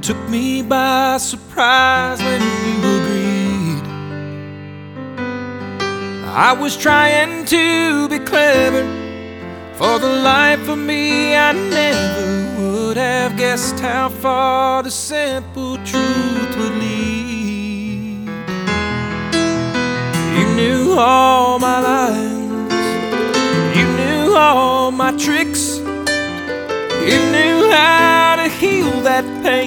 took me by surprise when you agreed. I was trying to be clever. For the life of me, I never would have guessed how far the simple truth would lead. You knew all my lies, you knew all my tricks, you knew how to heal that pain.